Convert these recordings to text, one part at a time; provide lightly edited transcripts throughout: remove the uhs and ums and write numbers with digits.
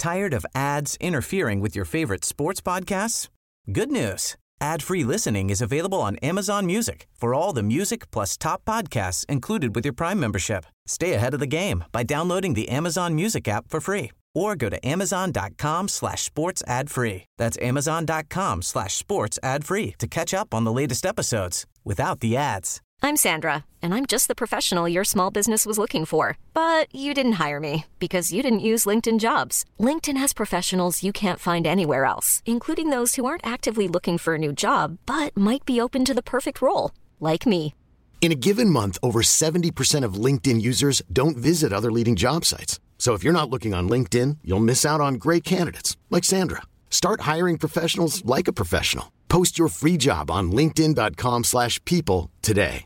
Tired of ads interfering with your favorite sports podcasts? Good news. Ad-free listening is available on Amazon Music for all the music plus top podcasts included with your Prime membership. Stay ahead of the game by downloading the Amazon Music app for free or go to amazon.com/sports ad free. That's amazon.com/sports ad free to catch up on the latest episodes without the ads. I'm Sandra, and I'm just the professional your small business was looking for. But you didn't hire me because you didn't use LinkedIn Jobs. LinkedIn has professionals you can't find anywhere else, including those who aren't actively looking for a new job, but might be open to the perfect role, like me. In a given month, over 70% of LinkedIn users don't visit other leading job sites. So if you're not looking on LinkedIn, you'll miss out on great candidates like Sandra. Start hiring professionals like a professional. Post your free job on linkedin.com/people today.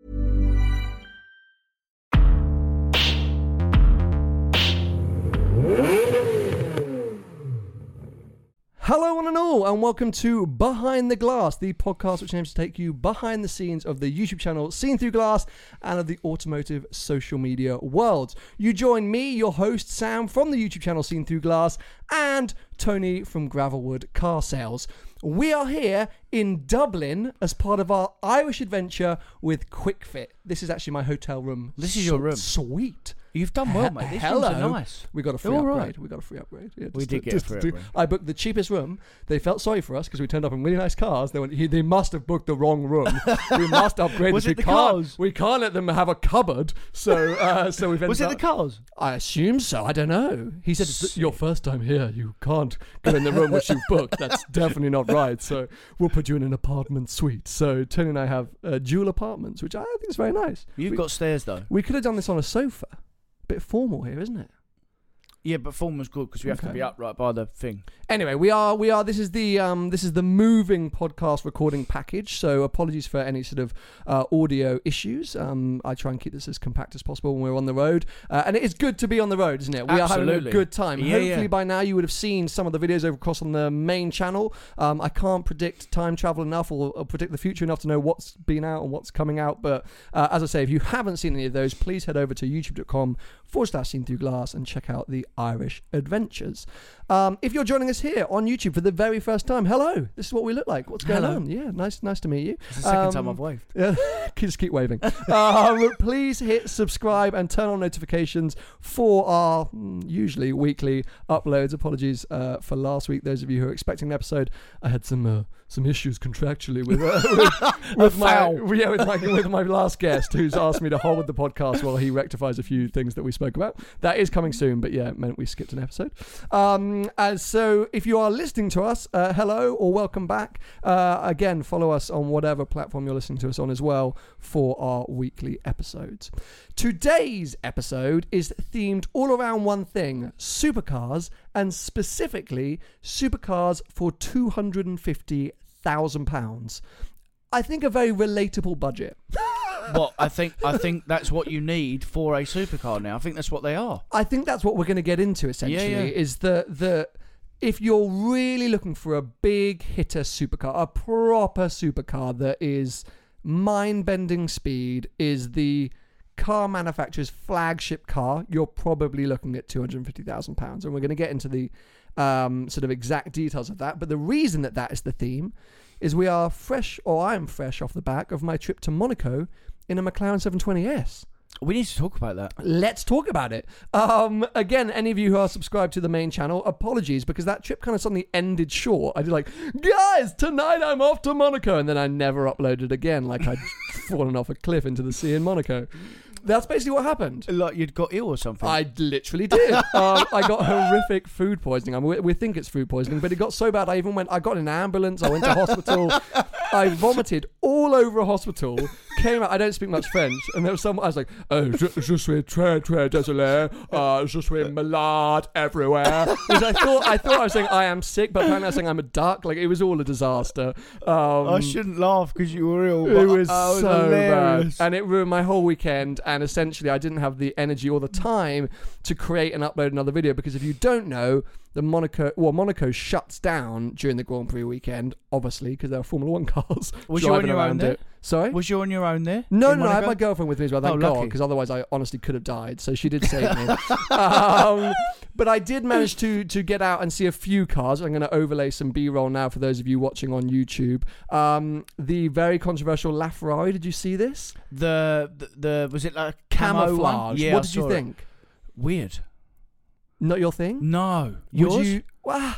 Hello one and all, and welcome to Behind the Glass, the podcast which aims to take you behind the scenes of the YouTube channel Seen Through Glass and of the automotive social media world. You join me, your host Sam, from the YouTube channel Seen Through Glass, and Tony from Gravelwood Car Sales. We are here in Dublin as part of our Irish adventure with QuickFit. This is actually my hotel room. This is your room. Sweet. You've done well, mate. These rooms are nice. We got a free They're upgrade. right. We got a free upgrade. Yeah, We did get a free upgrade. I booked the cheapest room. They felt sorry for us because we turned up in really nice cars. They went, they must have booked the wrong room. We must upgrade. Was this. it the cars? We can't let them have a cupboard. So we've ended Was it up, the cars? I assume so. I don't know. He said, it's your first time here. You can't go in the room which you've booked. That's definitely not right. So we'll put you in an apartment suite. So Tony and I have dual apartments, which I think is very nice. You've got stairs, though. We could have done this on a sofa. Bit formal here, isn't it? Yeah, but form was good because we have to be upright by the thing. Anyway, we are. This is the moving podcast recording package. So apologies for any sort of audio issues. I try and keep this as compact as possible when we're on the road, and it is good to be on the road, isn't it? We are having a good time. Yeah, Hopefully by now you would have seen some of the videos over across on the main channel. I can't predict time travel enough or predict the future enough to know what's been out and what's coming out. But as I say, if you haven't seen any of those, please head over to youtube.com/Seen Through Glass and check out the Irish adventures. If you're joining us here on YouTube for the very first time, hello. This is what we look like. What's going on? Yeah, nice to meet you. It's the second time I've waved. Yeah, just keep waving. Please hit subscribe and turn on notifications for our usually weekly uploads. Apologies for last week. Those of you who are expecting an episode, I had some issues contractually with my last guest, who's asked me to hold the podcast while he rectifies a few things that we spoke about. That is coming soon, but yeah, it meant we skipped an episode. So if you are listening to us, hello or welcome back. Again, follow us on whatever platform you're listening to us on as well for our weekly episodes. Today's episode is themed all around one thing: supercars, and specifically supercars for £250,000. I think a very relatable budget. Well, I think that's what you need for a supercar now. I think that's what they are. I think that's what we're going to get into essentially. Is the if you're really looking for a big hitter supercar, a proper supercar that is mind-bending speed, is the car manufacturer's flagship car, you're probably looking at £250,000, and we're going to get into the sort of exact details of that. But the reason that is the theme is we are fresh, or I'm fresh off the back of my trip to Monaco in a McLaren 720S. We need to talk about that. Let's talk about it. Again, any of you who are subscribed to the main channel, apologies, because that trip kind of suddenly ended short. I did like, guys, tonight I'm off to Monaco, and then I never uploaded again, like I'd fallen off a cliff into the sea in Monaco. That's basically what happened. Like you'd got ill or something. I literally did. I got horrific food poisoning. I mean, we think it's food poisoning, but it got so bad I got in an ambulance. I went to hospital. I vomited all over a hospital. Came out. I don't speak much French, and there was someone. I was like, "Oh, je suis très très désolé. Je suis malade everywhere." Because I thought I was saying I am sick, but apparently I was saying I'm a duck. Like it was all a disaster. I shouldn't laugh because you were ill. It was so hilarious. bad, and it ruined my whole weekend. And essentially, I didn't have the energy or the time to create and upload another video, because if you don't know, Monaco shuts down during the Grand Prix weekend, obviously, because there are Formula 1 cars Was you on your own there? Sorry? Was you on your own there? No, I had my girlfriend with me as well, thank God, because otherwise I honestly could have died. So she did save me. But I did manage to get out and see a few cars. I'm going to overlay some B-roll now for those of you watching on YouTube. The very controversial LaFerrari, did you see this? The was it like a camo one? Camouflage. Yeah, What did you think? Weird. Not your thing? No. Would Yours?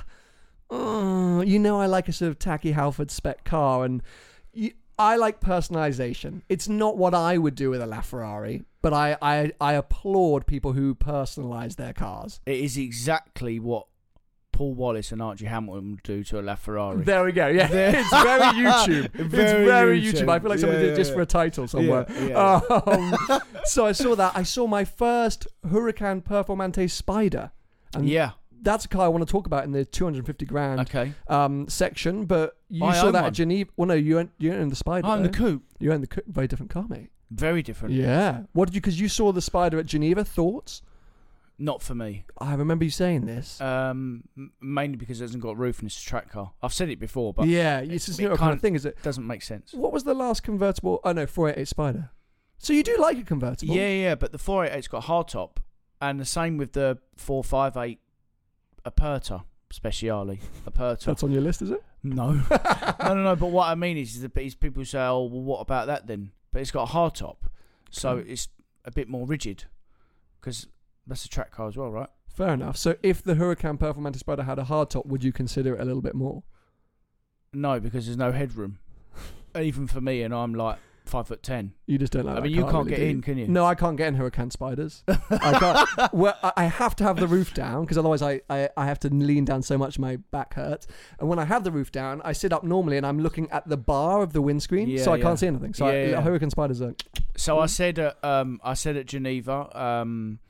You know I like a sort of tacky Halford spec car, and I like personalisation. It's not what I would do with a LaFerrari, but I applaud people who personalise their cars. It is exactly what Paul Wallace and Archie Hamilton would do to a LaFerrari. There we go. Yeah, it's very YouTube. It's very YouTube. I feel like somebody did it just for a title somewhere. Yeah. So I saw that. I saw my first Huracan Performante Spider. And that's a car I want to talk about in the 250 grand section. But you saw that at Geneva. Well, no, you own the Spider. I own the coupe. You own the coupe. Very different car, mate. Very different. Yeah. What did you? Because you saw the Spider at Geneva. Thoughts? Not for me. I remember you saying this. Mainly because it hasn't got a roof and it's a track car. I've said it before, but it's just a kind of thing, is it? Doesn't make sense. What was the last convertible? Oh no, 488 Spider. So you do like a convertible? Yeah, but the 488's got a hardtop, and the same with the 458 Aperta Speciale. Aperta. That's on your list, is it? No. No. But what I mean is people say, "Oh, well, what about that then?" But it's got a hardtop, so it's a bit more rigid because. That's a track car as well, right? Fair enough. So if the Huracan Performante Spider had a hardtop, would you consider it a little bit more? No, because there's no headroom. Even for me, and I'm like 5'10". You just don't like that. I mean, you car, can't really, get do in, can you? No, I can't get in Huracan Spiders. I can't. Well, I have to have the roof down because otherwise I have to lean down so much my back hurts. And when I have the roof down, I sit up normally and I'm looking at the bar of the windscreen, so I can't see anything. So Huracan Spiders are. So I said at Geneva.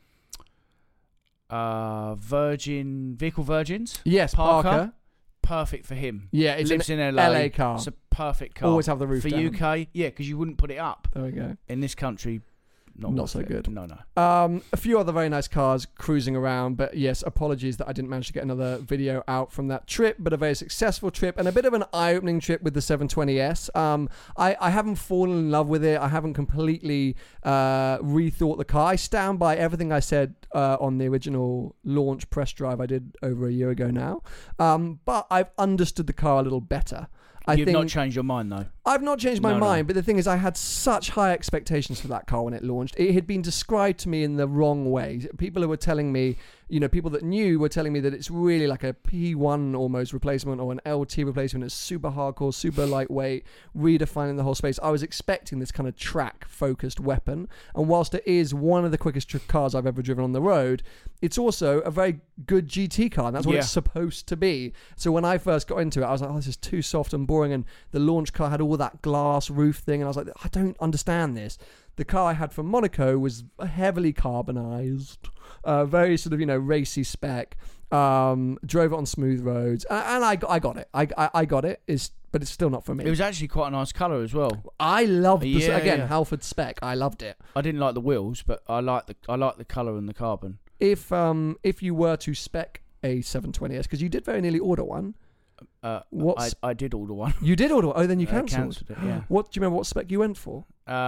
Vehicle Virgins. Yes, Parker. Perfect for him. Yeah, it's lives in LA car. It's a perfect car. Always have the roof for down. UK. Yeah, because you wouldn't put it up. There we go. In this country, not so good. No. A few other very nice cars cruising around, but yes, apologies that I didn't manage to get another video out from that trip, but a very successful trip and a bit of an eye-opening trip with the 720S. I haven't fallen in love with it. I haven't completely rethought the car. I stand by everything I said on the original launch press drive I did over a year ago now, but I've understood the car a little better. You've not changed your mind, though? I've not changed my mind, but the thing is I had such high expectations for that car when it launched. It had been described to me in the wrong way. People who were telling me, people that knew were telling me that it's really like a P1 almost replacement or an LT replacement. It's super hardcore, super lightweight, redefining the whole space. I was expecting this kind of track-focused weapon, and whilst it is one of the quickest cars I've ever driven on the road, it's also a very good GT car, and that's what it's supposed to be. So when I first got into it, I was like, this is too soft and boring, and the launch car had all that glass roof thing, and I was like, I don't understand this. The car I had from Monaco was heavily carbonized, very sort of, racy spec, drove it on smooth roads, and I got it. I got it, but it's still not for me. It was actually quite a nice colour as well. I loved Halford spec. I loved it. I didn't like the wheels, but I like the colour and the carbon. If you were to spec a 720S, because you did very nearly order one. I did order one. You did order one? Oh, then you cancelled it, yeah. Do you remember what spec you went for?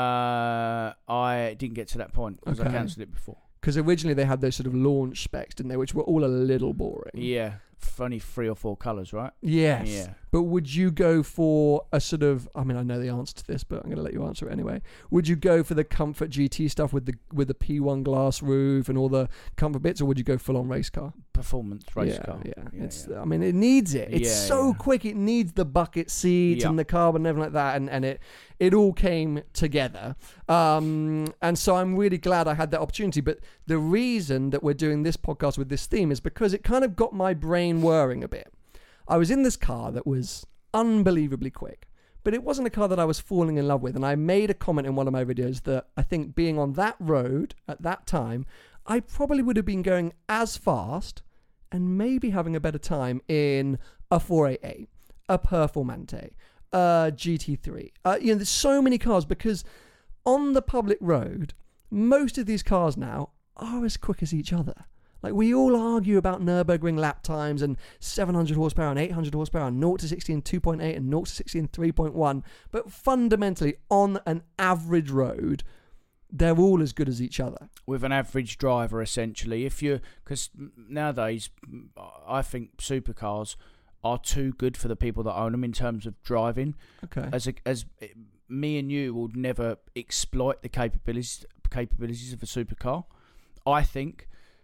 I didn't get to that point because I cancelled it before. Because originally they had those sort of launch specs, didn't they, which were all a little boring. Yeah, only 3 or 4 colours, right? Yes. Yeah. But would you go for a sort of, I know the answer to this, but I'm going to let you answer it anyway. Would you go for the comfort GT stuff with the P1 glass roof and all the comfort bits, or would you go full on race car? Performance race car. Yeah. It needs it. It's so quick. It needs the bucket seats and the carbon and everything like that, and it all came together. And so I'm really glad I had that opportunity. But the reason that we're doing this podcast with this theme is because it kind of got my brain whirring a bit. I was in this car that was unbelievably quick, but it wasn't a car that I was falling in love with. And I made a comment in one of my videos that I think being on that road at that time, I probably would have been going as fast and maybe having a better time in a 488, a Performante, a GT3. There's so many cars, because on the public road, most of these cars now are as quick as each other. Like, we all argue about Nürburgring lap times and 700 horsepower and 800 horsepower and 0 to 60 in 2.8 and 0 to 60 in 3.1. But fundamentally, on an average road, they're all as good as each other. With an average driver, essentially. Because nowadays, I think supercars are too good for the people that own them in terms of driving. Okay. As me and you would never exploit the capabilities of a supercar. I think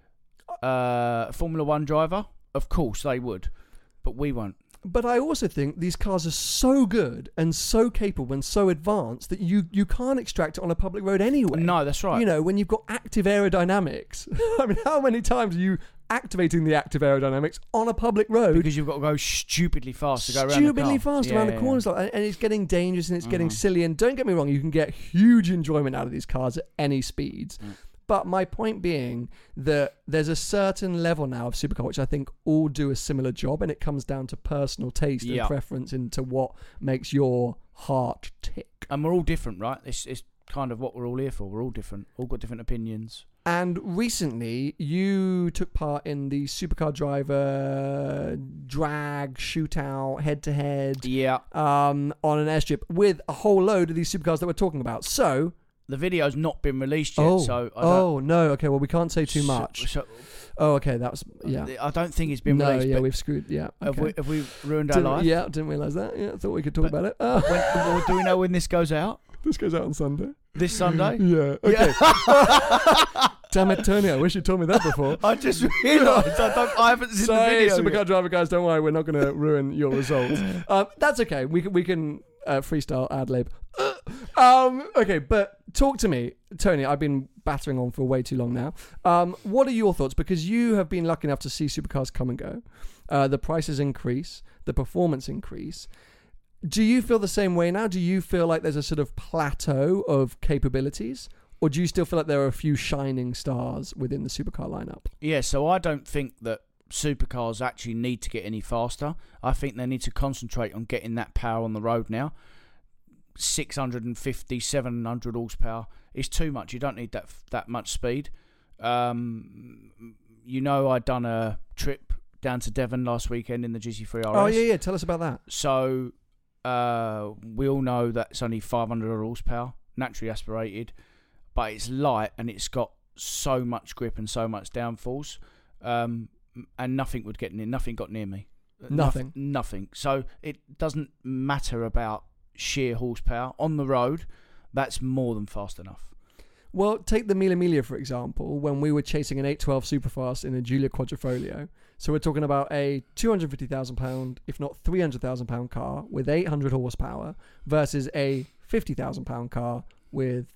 Formula One driver, of course they would, but we won't. But I also think these cars are so good and so capable and so advanced that you can't extract it on a public road anyway. No, that's right. You know, when you've got active aerodynamics. I mean, how many times are you activating the active aerodynamics on a public road? Because you've got to go stupidly fast to go around the car. Stupidly fast around the corners. And it's getting dangerous and it's getting silly. And don't get me wrong, you can get huge enjoyment out of these cars at any speeds. But my point being that there's a certain level now of supercar which I think all do a similar job, and it comes down to personal taste and preference into what makes your heart tick. And we're all different, right? It's kind of what we're all here for. We're all different, all got different opinions. And recently, you took part in the Supercar Driver drag shootout head-to-head on an airstrip with a whole load of these supercars that we're talking about. So... the video's not been released yet, so I don't... no, okay, well, we can't say too much. Okay, that was, I don't think it's been released. Yeah, we've screwed, okay. Have we ruined our life? Yeah, didn't realise that. Yeah, thought we could talk about it. Do we know when this goes out? This goes out on Sunday. This Sunday? Yeah, okay. Damn it, Tony, I wish you told me that before. I just realised I haven't seen the video. Supercar Driver guys, don't worry, we're not going to ruin your results. That's okay, we can freestyle ad-lib. Okay, but talk to me, Tony. I've been battering on for way too long now. What are your thoughts? Because you have been lucky enough to see supercars come and go. The prices increase, the performance increase. Do you feel the same way now? Do you feel like there's a sort of plateau of capabilities? Or do you still feel like there are a few shining stars within the supercar lineup? Yeah, so I don't think that supercars actually need to get any faster. I think they need to concentrate on getting that power on the road now. 650, 700 horsepower is too much. You don't need that much speed. You know, I'd done a trip down to Devon last weekend in the GT3 RS. Oh, yeah. Tell us about that. So, we all know that it's only 500 horsepower, naturally aspirated, but it's light and it's got so much grip and so much downforce, and nothing got near me. Nothing. So it doesn't matter about sheer horsepower on the road. That's more than fast enough. Well, take the Mille Miglia, for example, when we were chasing an 812 Superfast in a Giulia Quadrifoglio. So we're talking about a £250,000, if not £300,000 car with 800 horsepower versus a £50,000 car with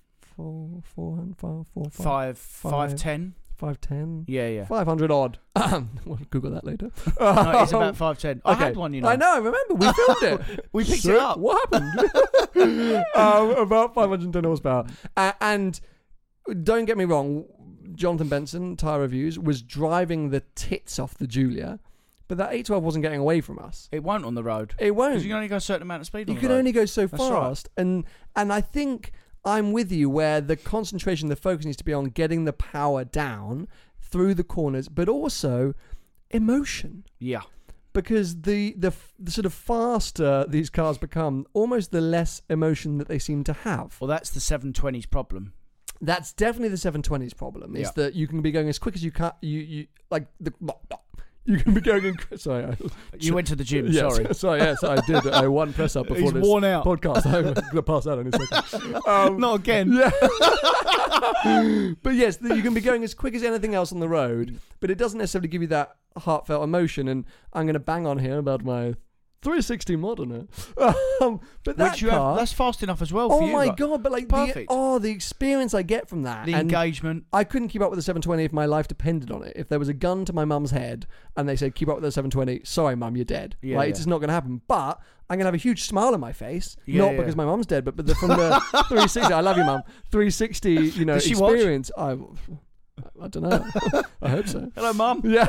510. 510? Yeah. 500 odd. We'll Google that later. No, it's about 510. I had one, you know. I know, I remember. We filmed it. We picked it up. What happened? About 510 horsepower. And don't get me wrong, Jonathan Benson, Tyre Reviews, was driving the tits off the Giulia, but that 812 wasn't getting away from us. It won't on the road. It won't. Because you can only go a certain amount of speed on the road. You can only go so That's fast. Right. And I think... I'm with you where the concentration, the focus needs to be on getting the power down through the corners, but also emotion. Yeah. Because the sort of faster these cars become, almost the less emotion that they seem to have. Well, that's the 720's problem. That's definitely the 720's problem, is that you can be going as quick as you can. You like the... You can be going in... Sorry. You went to the gym, sorry. Sorry, yes, I did. I one press up before this worn out. podcast. I'm going to pass out any second. Not again. Yeah. But yes, you can be going as quick as anything else on the road, but it doesn't necessarily give you that heartfelt emotion. And I'm going to bang on here about my 360 Modena. But that car... that's fast enough as well for you. Oh my God, but like the experience I get from that. The engagement. I couldn't keep up with the 720 if my life depended on it. If there was a gun to my mum's head and they said, keep up with the 720, sorry mum, you're dead. It's just not going to happen. But I'm going to have a huge smile on my face. Because my mum's dead, but from the 360, I love you mum, 360, Does she experience. I don't know. I hope so. Hello, Mum. Yeah.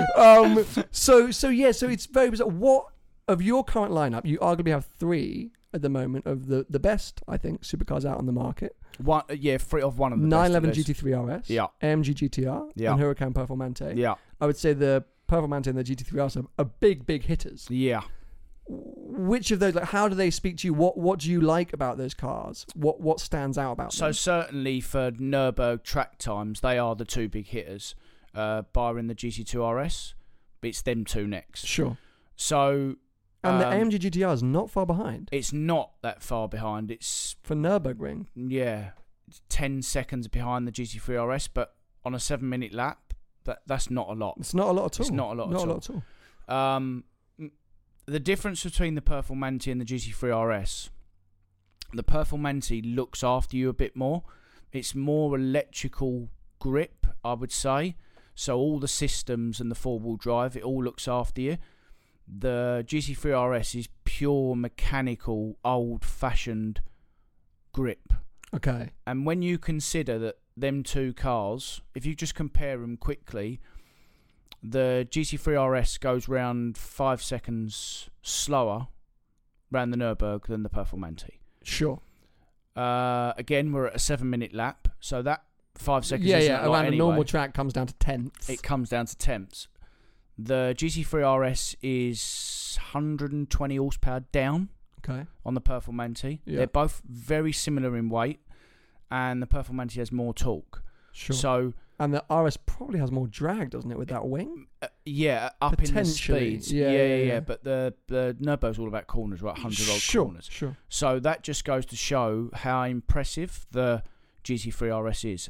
So it's very bizarre. What of your current lineup? You arguably have three at the moment of the best, I think, supercars out on the market. One of the 911 GT3 RS, yeah, AMG GTR, yeah, and Huracan Performante. Yeah, I would say the Performante and the GT3 RS are big hitters. Yeah. Which of those, like, how do they speak to you? What do you like about those cars? What stands out about them? So certainly for Nürburgring track times, they are the two big hitters, barring the GT2 RS. But it's them two next. Sure. So. And the AMG GTR is not far behind. It's not that far behind. It's for Nürburgring. Yeah, it's 10 seconds behind the GT3 RS, but on a 7-minute lap, that's not a lot. It's not a lot at all. It's not a lot at all. The difference between the Performante and the GT3 RS, the Performante looks after you a bit more. It's more electrical grip, I would say. So all the systems and the four-wheel drive, it all looks after you. The GT3 RS is pure mechanical, old-fashioned grip. Okay. And when you consider that them two cars, if you just compare them quickly, the GT3 RS goes round 5 seconds slower round the Nürburgring than the Performante. Sure. Again, we're at a 7-minute lap, so that 5 seconds isn't a lot around anyway. a normal track comes down to tenths. It comes down to tenths. The GT3 RS is 120 horsepower down on the Performante. Yeah. They're both very similar in weight, and the Performante has more torque. Sure. And the RS probably has more drag, doesn't it, with that wing? Up in the speeds. Yeah. But the Nürburgring's all about corners, right? 100 odd corners. Sure. So that just goes to show how impressive the GT3 RS is.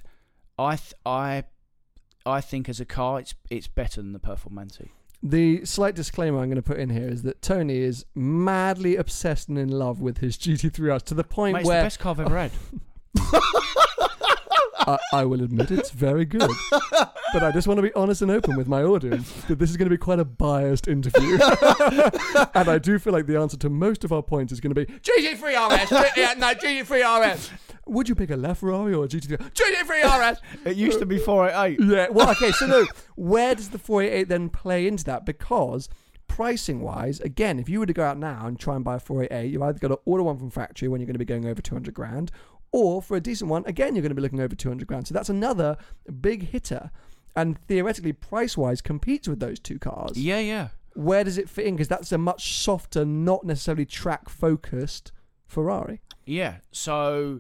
I think as a car, it's better than the Performante. The slight disclaimer I'm going to put in here is that Tony is madly obsessed and in love with his GT3 RS to the point Mate, where... it's the best car I've ever had. I will admit it's very good. But I just want to be honest and open with my audience that this is going to be quite a biased interview. And I do feel like the answer to most of our points is going to be GT3 RS. GT3 RS. Would you pick a LaFerrari or a GT3? GT3 RS. It used to be 488. Yeah. Well, okay. So no, where does the 488 then play into that? Because pricing wise, again, if you were to go out now and try and buy a 488, you've either got to order one from factory when you're going to be going over 200 grand, or for a decent one, again, you're going to be looking over 200 grand. So that's another big hitter, and theoretically, price wise, competes with those two cars. Yeah. Where does it fit in? Because that's a much softer, not necessarily track focused Ferrari. Yeah. So.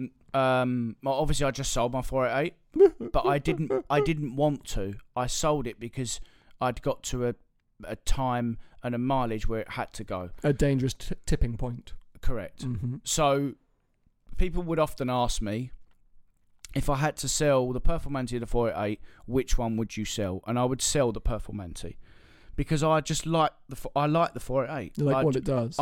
Obviously I just sold my 488, but I didn't want to. I sold it because I'd got to a time and a mileage where it had to go. A dangerous tipping point. Correct. Mm-hmm. So people would often ask me, if I had to sell the Performante or the 488, which one would you sell? And I would sell the Performante because I just like the 488. You like what it does.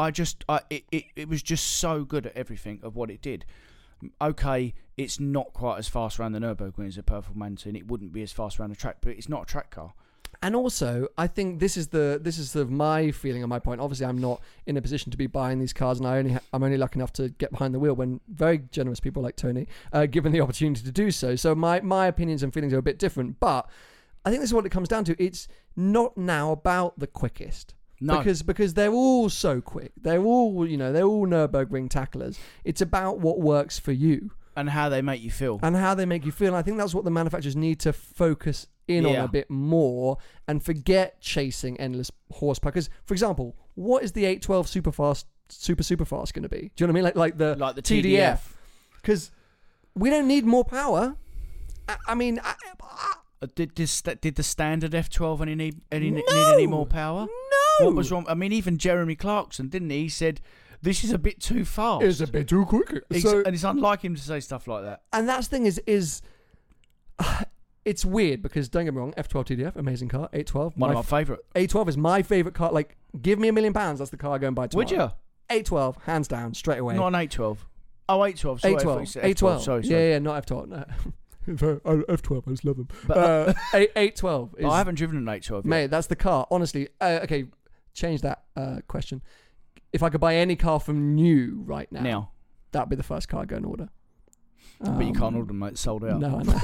It was just so good at everything of what it did. Okay, it's not quite as fast around the Nürburgring as a Performante, and it wouldn't be as fast around the track, but it's not a track car. And also, I think this is sort of my feeling and my point. Obviously, I'm not in a position to be buying these cars, and I'm only lucky enough to get behind the wheel when very generous people like Tony given the opportunity to do so. So my opinions and feelings are a bit different, but I think this is what it comes down to. It's not now about the quickest. No. Because they're all so quick. They're all Nürburgring tacklers. It's about what works for you. And how they make you feel. And I think that's what the manufacturers need to focus in on a bit more and forget chasing endless horsepower. Because, for example, what is the 812 super fast going to be? Do you know what I mean? Like the TDF. Because we don't need more power. I mean... Did the standard F12 need any more power? No. What was wrong? I mean, even Jeremy Clarkson, didn't he? He said, this is a bit too fast. It's a bit too quick. And it's unlike him to say stuff like that. And that's the thing is it's weird because, don't get me wrong, F12 TDF, amazing car. 812. One of my favourite. 812 is my favourite car. Like, give me £1 million, that's the car I go and buy tomorrow. Would you? 812, hands down, straight away. Not an 812. Oh, 812. Sorry, 812. 812. Sorry. Yeah, not F12. No. F12, I just love them. But 812 is... I haven't driven an 812 yet. Mate, that's the car. Honestly, okay, change that question. If I could buy any car from new right now, that'd be the first car I'd go and order. But you can't order them, mate. It's sold out. No, I know.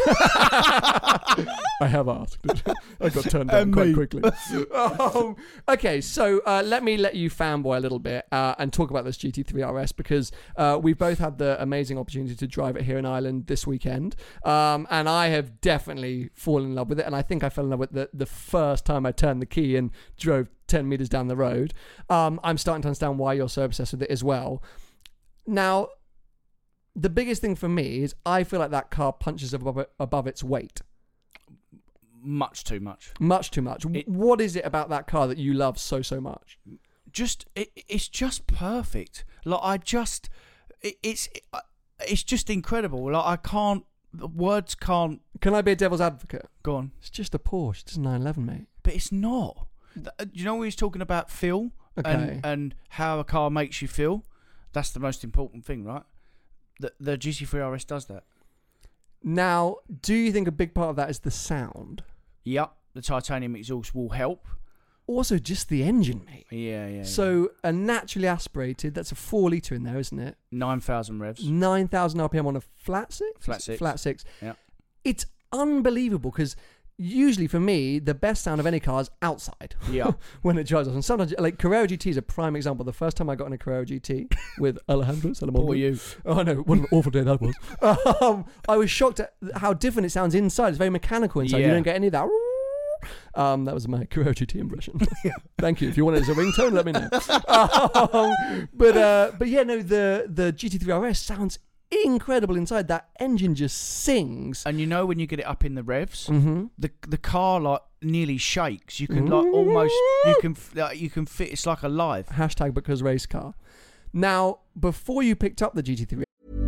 I have asked. I got turned down quite quickly. Okay, so let you fanboy a little bit and talk about this GT3 RS, because we've both had the amazing opportunity to drive it here in Ireland this weekend. And I have definitely fallen in love with it. And I think I fell in love with it the first time I turned the key and drove 10 meters down the road. I'm starting to understand why you're so obsessed with it as well. Now, the biggest thing for me is I feel like that car punches above its weight. Much too much. Much too much. What is it about that car that you love so much? It's just perfect. Like it's just incredible. Like words can't. Can I be a devil's advocate? Go on. It's just a Porsche. It's a 911, mate. But it's not. You know when he's talking about feel and how a car makes you feel? That's the most important thing, right? The GT3 RS does that. Now, do you think a big part of that is the sound? Yep, the titanium exhaust will help. Also, just the engine, mate. Yeah. So, a naturally aspirated, that's a 4 litre in there, isn't it? 9,000 revs. 9,000 RPM on a flat six? Flat six. Yeah. It's unbelievable, because usually for me, the best sound of any car is outside. Yeah. When it drives off. And sometimes, like Carrera GT is a prime example. The first time I got in a Carrera GT with Alejandro Salamondo. Poor you. Oh, no. What an awful day that was. I was shocked at how different it sounds inside. It's very mechanical inside. Yeah. You don't get any of that. That was my Carrera GT impression. Thank you. If you want it as a ringtone, let me know. But yeah, no, the GT3 RS sounds incredible inside. That engine just sings. And you know when you get it up in the revs, mm-hmm. the car like nearly shakes. You can like almost you can fit. It's like alive. # because race car. Now, before you picked up the GT3.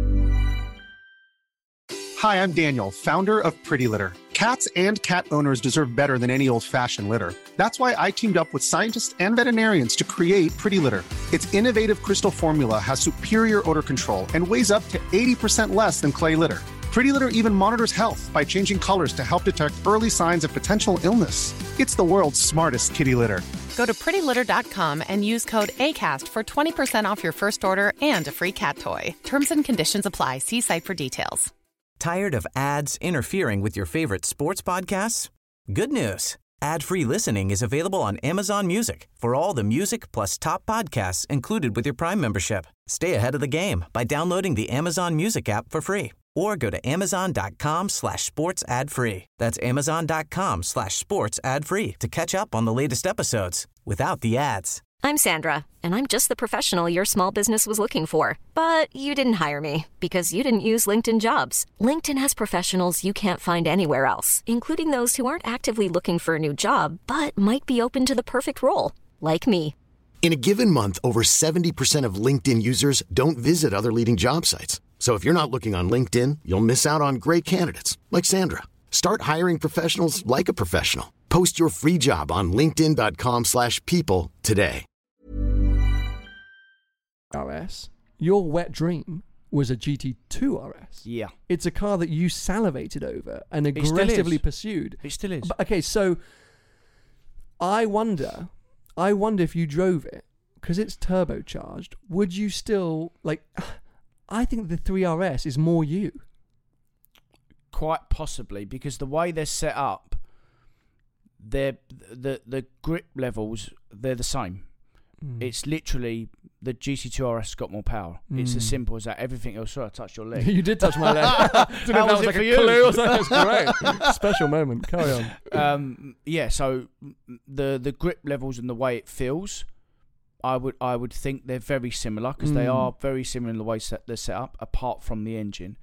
Hi, I'm Daniel, founder of Pretty Litter. Cats and cat owners deserve better than any old-fashioned litter. That's why I teamed up with scientists and veterinarians to create Pretty Litter. Its innovative crystal formula has superior odor control and weighs up to 80% less than clay litter. Pretty Litter even monitors health by changing colors to help detect early signs of potential illness. It's the world's smartest kitty litter. Go to prettylitter.com and use code ACAST for 20% off your first order and a free cat toy. Terms and conditions apply. See site for details. Tired of ads interfering with your favorite sports podcasts? Good news. Ad-free listening is available on Amazon Music for all the music plus top podcasts included with your Prime membership. Stay ahead of the game by downloading the Amazon Music app for free or go to amazon.com/sports ad free. That's amazon.com/sports ad free to catch up on the latest episodes without the ads. I'm Sandra, and I'm just the professional your small business was looking for. But you didn't hire me because you didn't use LinkedIn Jobs. LinkedIn has professionals you can't find anywhere else, including those who aren't actively looking for a new job, but might be open to the perfect role, like me. In a given month, over 70% of LinkedIn users don't visit other leading job sites. So if you're not looking on LinkedIn, you'll miss out on great candidates like Sandra. Start hiring professionals like a professional. Post your free job on linkedin.com/people today. RS, your wet dream was a GT2 RS. Yeah. It's a car that you salivated over and aggressively pursued. It still is. But, okay, so I wonder if you drove it, because it's turbocharged, would you still, like, I think the 3RS is more you. Quite possibly, because the way they're set up, the grip levels, they're the same. It's literally the GT2 RS has got more power. It's as simple as that. Everything else. Sorry, I touched your leg. You did touch my leg. Didn't know that was like a clue or something. That's great. Special moment. Carry on. Yeah. So the grip levels and the way it feels, I would think they're very similar, because they are very similar in the way they're set up, apart from the engine.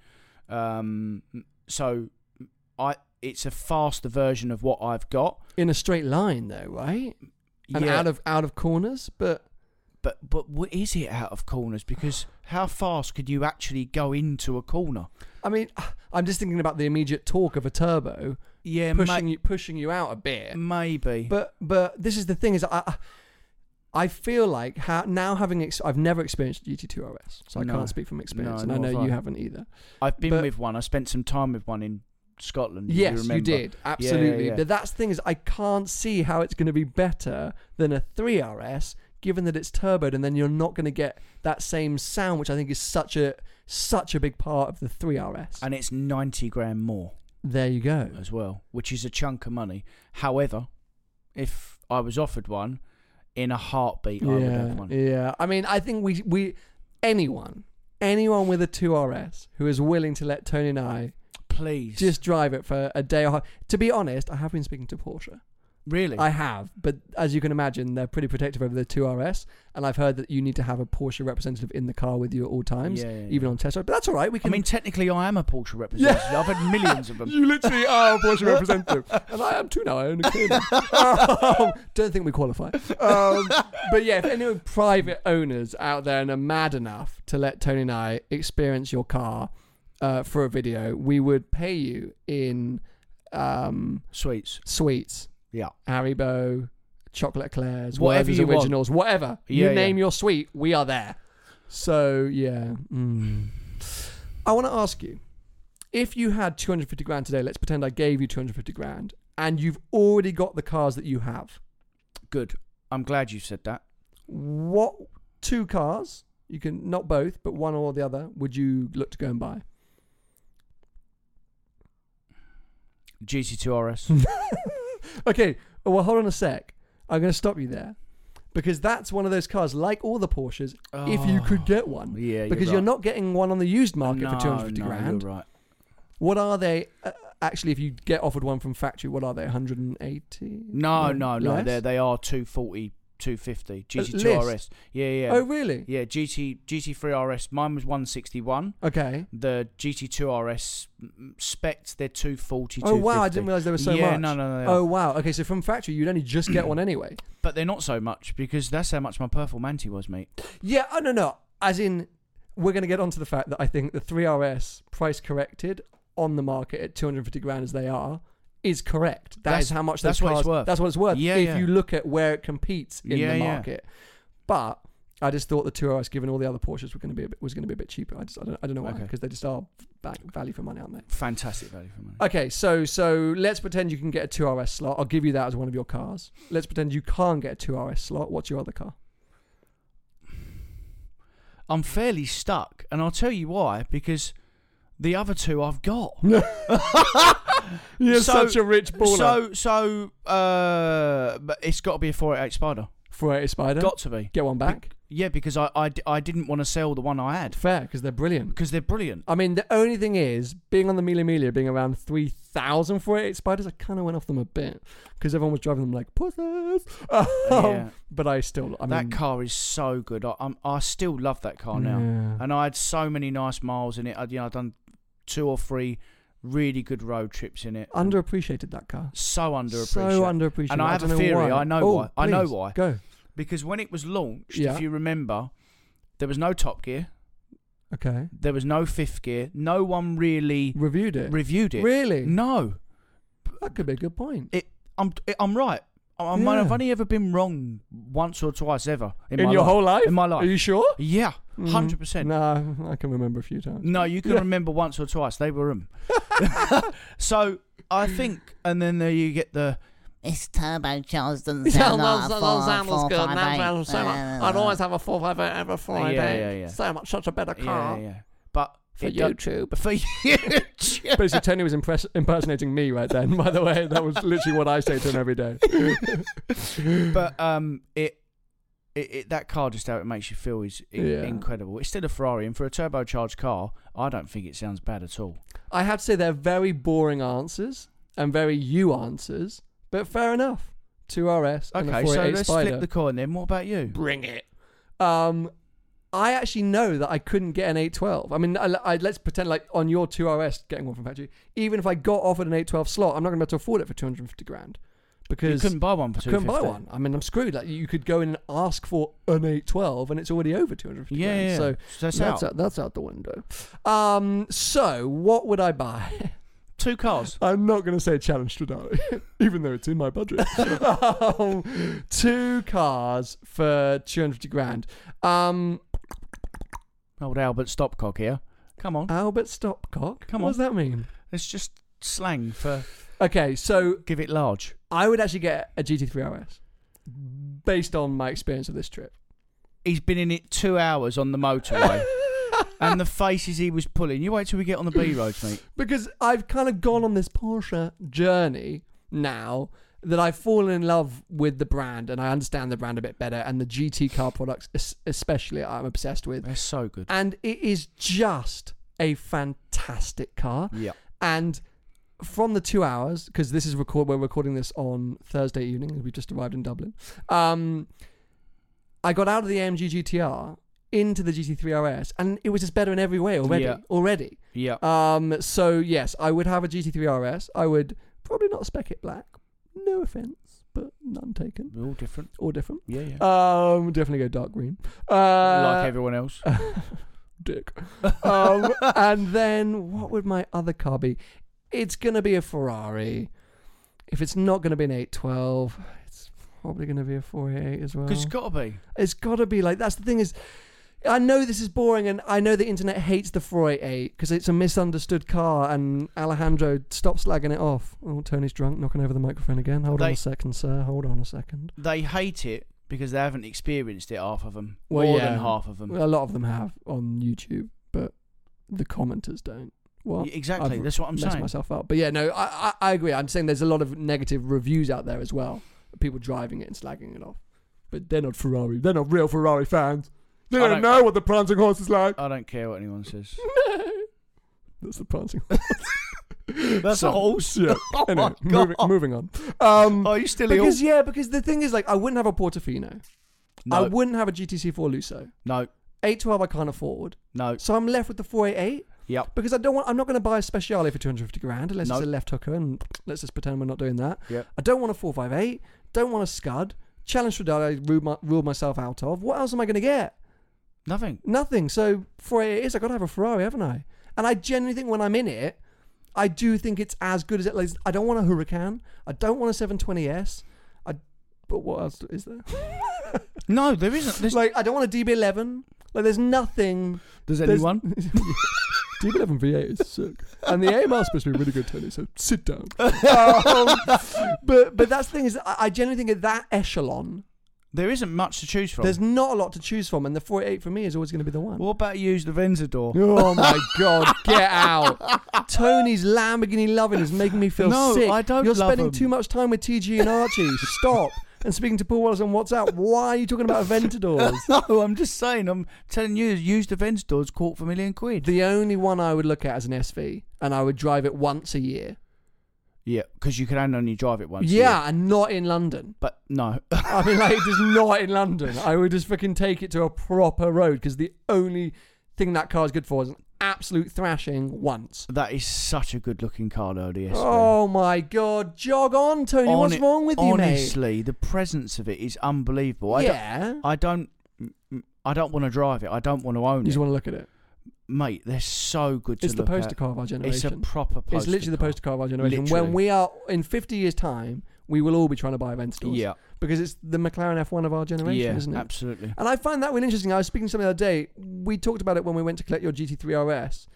So it's a faster version of what I've got. In a straight line, though, right? And yeah. out of corners, but what is it out of corners? Because how fast could you actually go into a corner? I mean, I'm just thinking about the immediate torque of a turbo. Yeah, pushing you out a bit. Maybe. But this is the thing, is I feel like I've never experienced GT2 RS, so I can't speak from experience, and I know you haven't either. I've been with one. I spent some time with one in Scotland. Yes, you did. Absolutely. Yeah. But that's the thing, is I can't see how it's going to be better than a 3RS, given that it's turboed, and then you're not going to get that same sound, which I think is such a big part of the 3RS. And it's 90 grand more. There you go. As well, which is a chunk of money. However, if I was offered one, in a heartbeat, I would have one. Yeah, I mean, I think we anyone with a 2RS who is willing to let Tony and I please just drive it for a day or half. To be honest, I have been speaking to Porsche. Really? I have, but as you can imagine, they're pretty protective over the 2RS, and I've heard that you need to have a Porsche representative in the car with you at all times, even on test drive. But that's all right. We can. I mean, technically, I am a Porsche representative. Yeah. I've had millions of them. You literally are a Porsche representative, and I am too now. I own a Cayman. Don't think we qualify. But yeah, if any private owners out there and are mad enough to let Tony and I experience your car for a video, we would pay you in sweets. Yeah, Haribo, chocolate eclairs, whatever you originals, want. Whatever you name your sweet, we are there. So yeah, I want to ask you, if you had 250 grand today, let's pretend I gave you 250 grand, and you've already got the cars that you have. Good. I'm glad you said that. What 2 cars, you can not both, but one or the other, would you look to go and buy? GT2 RS. Okay, well, hold on a sec. I'm going to stop you there. Because that's one of those cars, like all the Porsches, if you could get one. Yeah, because you're not getting one on the used market for 250 grand. grand. You're right. What are they? Actually, if you get offered one from factory, what are they? 180? No. They are 240, 250. GT2 RS. Yeah. Oh, really? Yeah, GT3 RS. Mine was 161. Okay. The GT2 RS specced, they're 240, Oh, wow, I didn't realise they were so much. Yeah, no. Oh, wow. Okay, so from factory, you'd only just get one anyway. But they're not so much, because that's how much my Purple Manti was, mate. Yeah, no. As in, we're going to get onto the fact that I think the 3RS price corrected on the market at 250 grand as they are is correct. That's how much those cars, what it's worth. That's what it's worth. Yeah, if you look at where it competes in the market. Yeah. But I just thought the 2RS, given all the other Porsches, was going to be a bit cheaper. I don't know why, because they just are value for money, aren't they? Fantastic value for money. Okay, so let's pretend you can get a 2RS slot. I'll give you that as one of your cars. Let's pretend you can't get a 2RS slot. What's your other car? I'm fairly stuck, and I'll tell you why, because the other 2 I've got. You're such a rich baller. But it's got to be a 488 Spider. 488 Spider? Got to be. Get one back? Yeah, because I didn't want to sell the one I had. Fair, because they're brilliant. I mean, the only thing is, being on the Mille Miglia, being around 3,000 488 Spiders, I kind of went off them a bit, because everyone was driving them like pussies. But that car is so good. I still love that car now. Yeah. And I had so many nice miles in it. I've done 2 or 3 really good road trips in it. Underappreciated, that car. So underappreciated. And I have a theory. Why. I know why. I know why. Go. Because when it was launched, if you remember, there was no Top Gear. Okay. There was no 5th gear. No one really reviewed it. Really? No. That could be a good point. I'm right. I've only ever been wrong once or twice ever in my your whole life. In my life. Are you sure? Yeah, 100%. No, I can remember a few times. No, you can remember once or twice. They were them. So I think, and then there you get the. It's turbocharged and sound good. I'd always have a 458 over Friday. Yeah. So much, such a better car. Yeah. But for YouTube. For YouTube. Basically, Tony was impersonating me right then, by the way. That was literally what I say to him every day. But that car, just how it makes you feel, is incredible. It's still a Ferrari, and for a turbocharged car, I don't think it sounds bad at all. I have to say they're very boring answers and very you answers, but fair enough. 2RS and a 488 so let's Spider. flip the coin then. What about you? Bring it. I actually know that I couldn't get an 812. I mean, let's pretend like on your 2RS getting one from factory. Even if I got offered an 812 slot, I'm not going to be able to afford it for 250 grand. Because you couldn't buy one for 250. Couldn't buy one. I mean, I'm screwed. Like, you could go in and ask for an 812 and it's already over 250 grand. Yeah. So that's out the window. So what would I buy? 2 cars. I'm not going to say Challenge Stradale, even though it's in my budget. 2 cars for 250 grand. Old Albert Stopcock here. Come on. Albert Stopcock? Come on. What does that mean? It's just slang for... Okay, so... Give it large. I would actually get a GT3 RS. based on my experience of this trip. He's been in it 2 hours on the motorway. And the faces he was pulling. You wait till we get on the B roads, mate. Because I've kind of gone on this Porsche journey now that I've fallen in love with the brand and I understand the brand a bit better, and the GT car products especially I'm obsessed with. They're so good. And it is just a fantastic car. Yeah. And from the 2 hours, because this is we're recording this on Thursday evening, we've just arrived in Dublin. I got out of the AMG GTR into the GT3 RS, and it was just better in every way already. Yeah. So yes, I would have a GT3 RS. I would probably not spec it black. No offense, but none taken. All different. Yeah. Definitely go dark green. Like everyone else. Dick. And then what would my other car be? It's gonna be a Ferrari. If it's not gonna be an 812, it's probably gonna be a 488 as well. Because it's gotta be. It's gotta be. Like, that's the thing is, I know this is boring, and I know the internet hates the 488 because it's a misunderstood car, and Alejandro, stop slagging it off. Oh, Tony's drunk, knocking over the microphone again. Hold on a second, sir. Hold on a second. They hate it because they haven't experienced it, half of them. More than half of them. Well, a lot of them have on YouTube, but the commenters don't. Well, exactly. That's what I'm saying. Myself up. But yeah, no, I agree. I'm saying there's a lot of negative reviews out there as well. People driving it and slagging it off. But they're not Ferrari. They're not real Ferrari fans. They don't know what the prancing horse is like. I don't care what anyone says. That's the prancing horse. That's a horse. Yeah. Oh anyway, my God. moving on. Are you still ill? Because the thing is, like, I wouldn't have a Portofino. No. I wouldn't have a GTC4 Lusso. No. 812 I can't afford. No. So I'm left with the 488. Yep. Because I'm not going to buy a Speciale for 250 grand unless it's a left hooker, and let's just pretend we're not doing that. Yep. I don't want a 458. Don't want a Scud. Challenge for that I ruled myself out of. What else am I going to get? Nothing. So 488 is, I've got to have a Ferrari, haven't I? And I genuinely think when I'm in it, I do think it's as good as it. Like, I don't want a Huracan. I don't want a 720S. But what else is there? No, there isn't. I don't want a DB11. Like, there's nothing. Does anyone? DB11 V8 is sick. And the AMR is supposed to be really good, Tony, so sit down. But that's the thing is, I genuinely think at that echelon, there isn't much to choose from. There's not a lot to choose from, and the 488 for me is always going to be the one. What about you use the Aventador? Oh my God, get out. Tony's Lamborghini loving is making me feel sick. I don't You're love spending them. too much time with TG and Archie. Stop. And speaking to Paul Wallace on WhatsApp. Why are you talking about Aventadors? No, I'm just saying. I'm telling you, used Aventadors caught for £1 million. The only one I would look at is an SV, and I would drive it once a year. Yeah, because you can only drive it once a year. Yeah, and not in London. But no. I mean, like, just not in London. I would just fucking take it to a proper road, because the only thing that car is good for is an absolute thrashing once. That is such a good looking car though, the SV. Oh my God, jog on, Tony. What's wrong with you, mate? Honestly, the presence of it is unbelievable. Yeah. I don't want to drive it. I don't want to own it. You just want to look at it. Mate, they're so good to look at. It's the poster car of our generation. It's a proper poster car. It's literally the poster car of our generation. Literally. When we are, in 50 years' time, we will all be trying to buy Aventadors. Yeah. Because it's the McLaren F1 of our generation, isn't it? Yeah, absolutely. And I find that really interesting. I was speaking to somebody the other day. We talked about it when we went to collect your GT3 RS.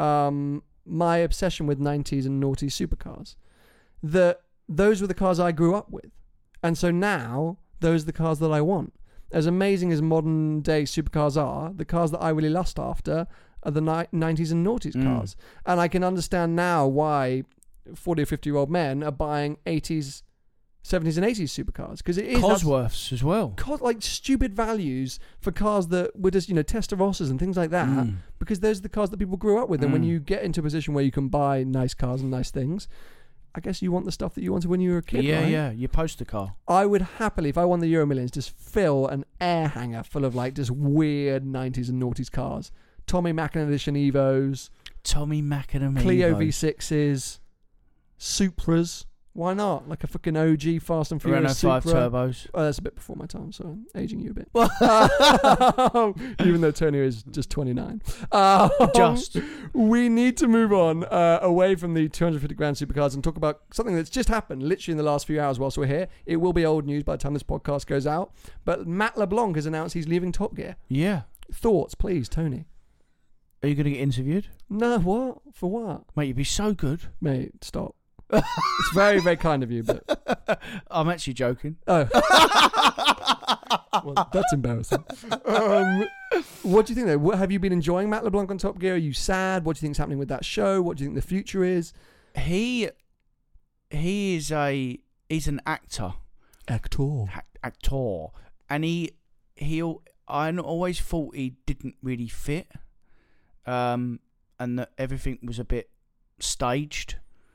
My obsession with 90s and noughties supercars. Those were the cars I grew up with. And so now, those are the cars that I want. As amazing as modern day supercars are, the cars that I really lust after are the 90s and noughties cars. And I can understand now why 40 or 50-year-old men are buying 80s, 70s and 80s supercars. Because it is Cosworths as well. Like stupid values for cars that were just, Testarossas and things like that. Because those are the cars that people grew up with. And when you get into a position where you can buy nice cars and nice things, I guess you want the stuff that you wanted when you were a kid, right? Yeah, your poster car. I would happily, if I won the Euro Millions, just fill an air hanger full of like just weird 90s and noughties cars. Tommy Mackin Edition Evos. Tommy Mackin Clio Evo. V6s. Supras. Why not? Like a fucking OG Fast and Furious Renault 5 Supra. turbos. Oh, that's a bit before my time, so I'm aging you a bit. Even though Tony is just 29. We need to move on away from the 250 grand supercars and talk about something that's just happened literally in the last few hours whilst we're here. It will be old news by the time this podcast goes out. But Matt LeBlanc has announced he's leaving Top Gear. Yeah. Thoughts, please, Tony? Are you going to get interviewed? No, what? For what? Mate, you'd be so good. Mate, stop. It's very, very kind of you, but I'm actually joking. oh, well, that's embarrassing. What do you think though? Have you been enjoying Matt LeBlanc on Top Gear? Are you sad? What do you think's happening with that show? What do you think the future is? He's an actor. Actor, and I always thought he didn't really fit, and that everything was a bit staged.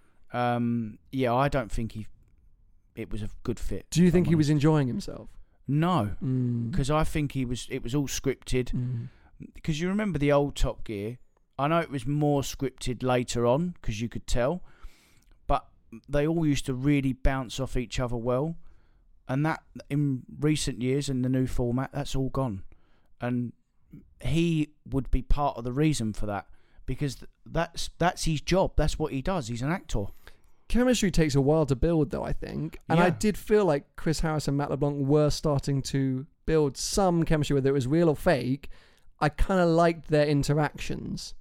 I don't think it was a good fit. Do you think he was enjoying himself? No, because I think it was all scripted. Because you remember the old Top Gear. I know it was more scripted later on because you could tell, but they all used to really bounce off each other well. And that, in recent years, in the new format, that's all gone. And he would be part of the reason for that, because that's his job. That's what he does. He's an actor. Chemistry takes a while to build, though, I think. And I did feel like Chris Harris and Matt LeBlanc were starting to build some chemistry, whether it was real or fake. I kind of liked their interactions.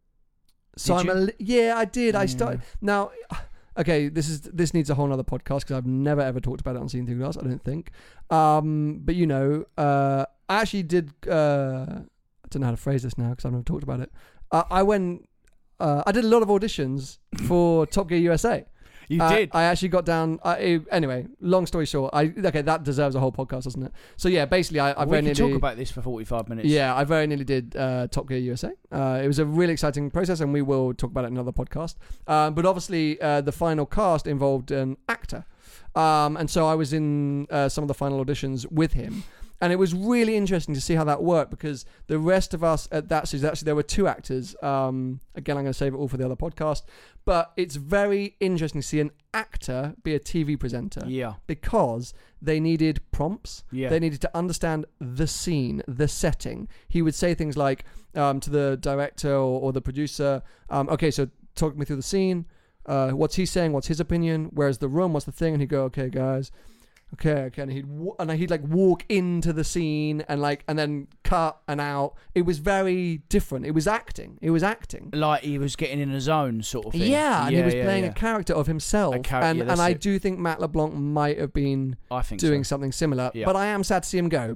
So I did. I started... Now... Okay, this needs a whole other podcast because I've never ever talked about it on Scene Through Glass, I don't think. But you know, I actually did. I don't know how to phrase this now because I've never talked about it. I did a lot of auditions for Top Gear USA. You did. I actually got down. Anyway, long story short, that deserves a whole podcast, doesn't it? So yeah, basically, we can talk about this for 45 minutes. Yeah, I very nearly did Top Gear USA. It was a really exciting process, and we will talk about it in another podcast. But obviously, the final cast involved an actor, and so I was in some of the final auditions with him. And it was really interesting to see how that worked because the rest of us at that stage, actually there were two actors. Again, I'm going to save it all for the other podcast. But it's very interesting to see an actor be a TV presenter. Yeah. Because they needed prompts. Yeah. They needed to understand the scene, the setting. He would say things like to the director or the producer, okay, so talk me through the scene. What's he saying? What's his opinion? Where's the room? What's the thing? And he'd go, okay, guys. Okay, and he'd like walk into the scene and then cut and out. It was very different. It was acting. Like he was getting in a zone, sort of thing. Yeah, and he was playing a character of himself. And I do think Matt LeBlanc might have been doing something similar. Yeah. But I am sad to see him go.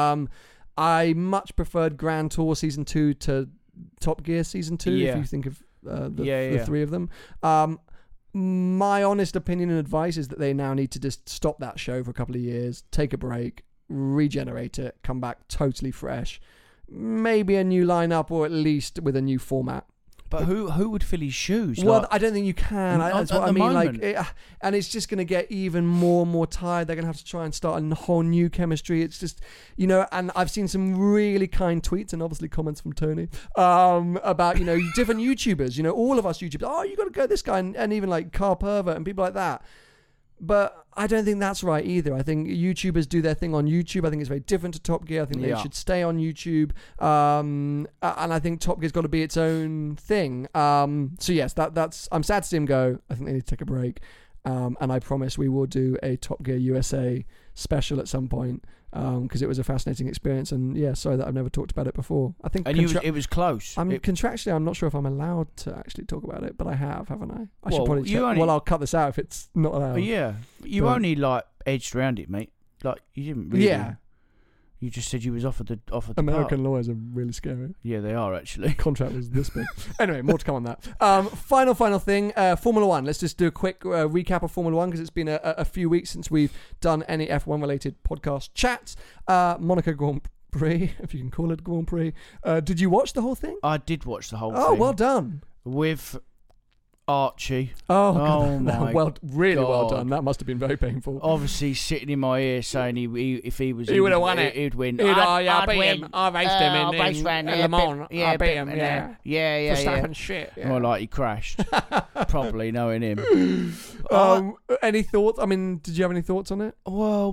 I much preferred Grand Tour Season 2 to Top Gear Season 2, if you think of the three of them. My honest opinion and advice is that they now need to just stop that show for a couple of years, take a break, regenerate it, come back totally fresh, maybe a new lineup or at least with a new format. But who would fill his shoes? Well, I don't think you can. That's what I mean. And it's just going to get even more and more tired. They're going to have to try and start a whole new chemistry. It's just, and I've seen some really kind tweets and obviously comments from Tony about, different YouTubers. All of us YouTubers. Oh, you got to go this guy. And even like Carl Pervert and people like that. But I don't think that's right either. I think YouTubers do their thing on YouTube. I think it's very different to Top Gear. I think they should stay on YouTube. And I think Top Gear's got to be its own thing. So yes, that's. I'm sad to see him go. I think they need to take a break. And I promise we will do a Top Gear USA special at some point. Because it was a fascinating experience, and sorry that I've never talked about it before. I think it was close. Contractually, I'm not sure if I'm allowed to actually talk about it, but I have, haven't I? I should probably check. I'll cut this out if it's not allowed. You only edged around it, mate. Like you didn't really. Yeah. You just said you was offered the American part. lawyers are really scary. Yeah, they are actually. Contract was this big. Anyway, more to come on that. Final thing. Formula One. Let's just do a quick recap of Formula One because it's been a few weeks since we've done any F1 related podcast chats. Monaco Grand Prix, if you can call it Grand Prix. Did you watch the whole thing? I did watch the whole thing. Oh, well done. With Archie. Oh my really God. Well done. That must have been very painful. Obviously sitting in my ear saying he would have won it. He'd win. I'd beat him. I raced him in Le Mans. I beat him. Yeah. Verstappen shit. Yeah. More like he crashed. Probably knowing him. Any thoughts? I mean, did you have any thoughts on it? Well,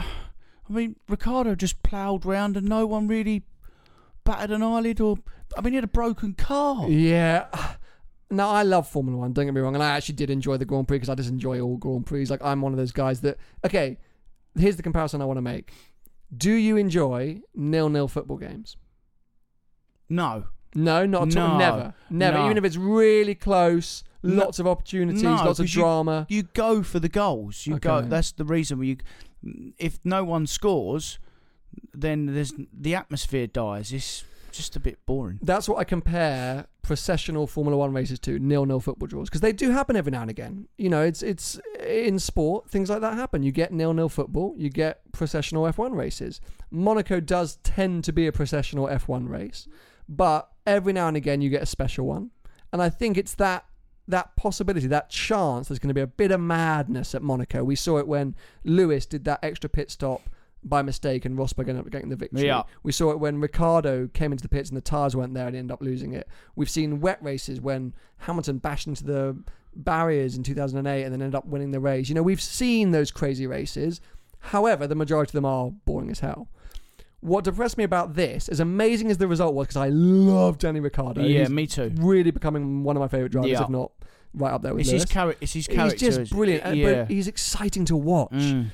Ricciardo just ploughed round and no one really batted an eyelid he had a broken car. Yeah. Now, I love Formula One, don't get me wrong, and I actually did enjoy the Grand Prix because I just enjoy all Grand Prix. Like, I'm one of those guys that... Okay, here's the comparison I want to make. Do you enjoy 0-0 football games? No. No, not at all. Never. No. Even if it's really close, lots of opportunities, lots of drama. You go for the goals. You go. That's the reason. If no one scores, then the atmosphere dies. It's just a bit boring. That's what I compare processional Formula 1 races to, 0-0 football draws, because they do happen every now and again. It's in sport, things like that happen. You get 0-0 football, you get processional F1 races. Monaco does tend to be a processional F1 race, but every now and again you get a special one. And I think it's that possibility, that chance there's going to be a bit of madness at Monaco. We saw it when Lewis did that extra pit stop by mistake and Rosberg ended up getting the victory. Yeah. We saw it when Ricciardo came into the pits and the tyres weren't there and he ended up losing it. We've seen wet races when Hamilton bashed into the barriers in 2008 and then ended up winning the race. We've seen those crazy races. However, the majority of them are boring as hell. What depressed me about this, as amazing as the result was, because I love Danny Ricciardo. Yeah, He's me too. Really becoming one of my favourite drivers, if not right up there with Lewis. It's his character. He's just brilliant, but he's exciting to watch.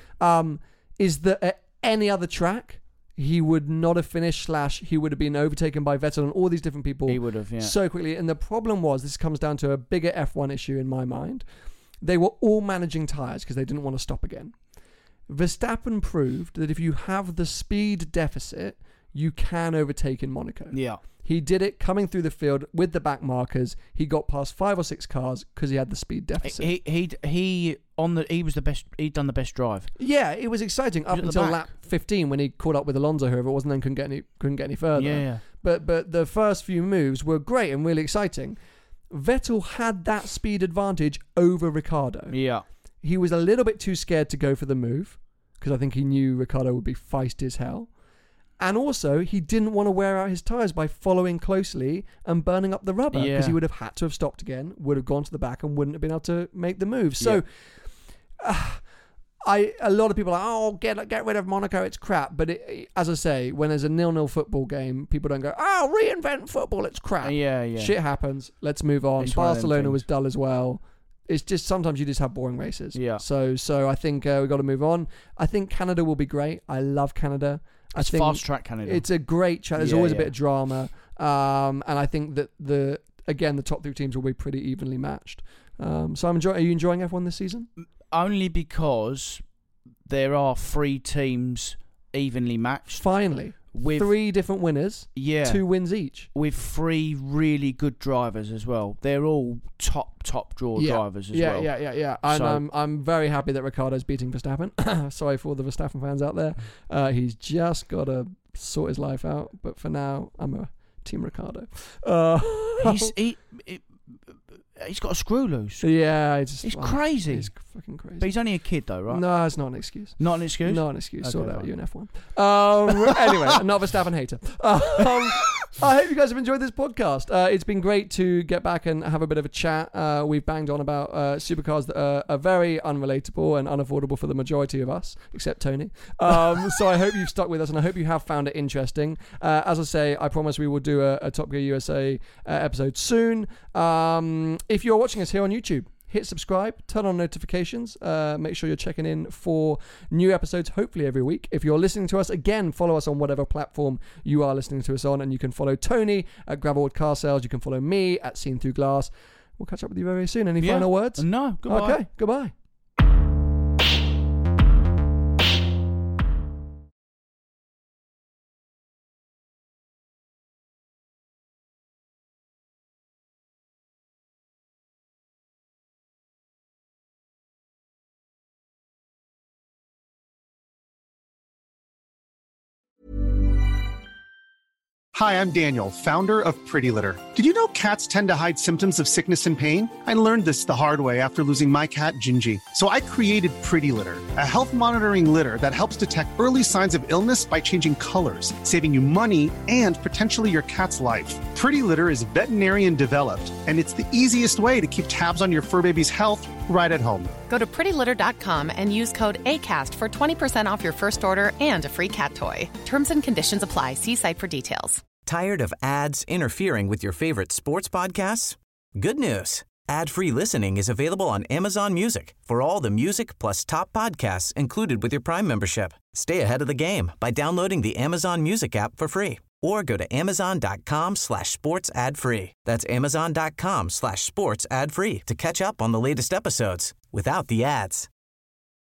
Is that at any other track, he would not have finished / he would have been overtaken by Vettel and all these different people. He would have, so quickly. And the problem was, this comes down to a bigger F1 issue in my mind. They were all managing tyres because they didn't want to stop again. Verstappen proved that if you have the speed deficit, you can overtake in Monaco. Yeah. He did it coming through the field with the back markers. He got past 5 or 6 cars because he had the speed deficit. He was the best. He'd done the best drive. Yeah, it was exciting up until lap 15 when he caught up with Alonso, whoever it was, and then couldn't get any further. Yeah. But the first few moves were great and really exciting. Vettel had that speed advantage over Ricciardo. Yeah. He was a little bit too scared to go for the move because I think he knew Ricciardo would be feisty as hell. And also, he didn't want to wear out his tyres by following closely and burning up the rubber because he would have had to have stopped again, would have gone to the back and wouldn't have been able to make the move. So, a lot of people are like, get rid of Monaco, it's crap. But as I say, when there's a 0-0 football game, people don't go, reinvent football, it's crap. Yeah. Shit happens, let's move on. Barcelona was dull as well. It's just sometimes you just have boring races. Yeah. So I think we've got to move on. I think Canada will be great. I love Canada. It's fast track Canada. It's a great track. There's always a bit of drama. And I think that the top 3 teams will be pretty evenly matched. So are you enjoying F1 this season? Only because there are 3 teams evenly matched. Finally. With 3 different winners. Yeah. 2 wins each. With 3 really good drivers as well. They're all top draw drivers as well. Yeah. And I'm very happy that Ricciardo's beating Verstappen. Sorry for all the Verstappen fans out there. He's just got to sort his life out. But for now, I'm a Team Ricciardo. He's got a screw loose. Yeah, he's crazy. He's fucking crazy. But he's only a kid, though, right? No, it's not an excuse. Not an excuse? Not an excuse. Okay, sort out fine. you in F1. Anyway, not a Verstappen hater. I hope you guys have enjoyed this podcast. It's been great to get back and have a bit of a chat. We've banged on about supercars that are very unrelatable and unaffordable for the majority of us, except Tony. So I hope you've stuck with us and I hope you have found it interesting. As I say, I promise we will do a Top Gear USA episode soon. If you're watching us here on YouTube, hit subscribe, turn on notifications, make sure you're checking in for new episodes, hopefully every week. If you're listening to us, again, follow us on whatever platform you are listening to us on, and you can follow Tony at Gravelwood Car Sales, you can follow me at Seen Through Glass. We'll catch up with you very soon. Any final words? No, goodbye. Okay, goodbye. Hi, I'm Daniel, founder of Pretty Litter. Did you know cats tend to hide symptoms of sickness and pain? I learned this the hard way after losing my cat, Gingy. So I created Pretty Litter, a health monitoring litter that helps detect early signs of illness by changing colors, saving you money and potentially your cat's life. Pretty Litter is veterinarian developed, and it's the easiest way to keep tabs on your fur baby's health right at home. Go to prettylitter.com and use code ACAST for 20% off your first order and a free cat toy. Terms and conditions apply. See site for details. Tired of ads interfering with your favorite sports podcasts? Good news. Ad-free listening is available on Amazon Music for all the music plus top podcasts included with your Prime membership. Stay ahead of the game by downloading the Amazon Music app for free or go to amazon.com/sports ad free. That's amazon.com/sports ad free to catch up on the latest episodes without the ads.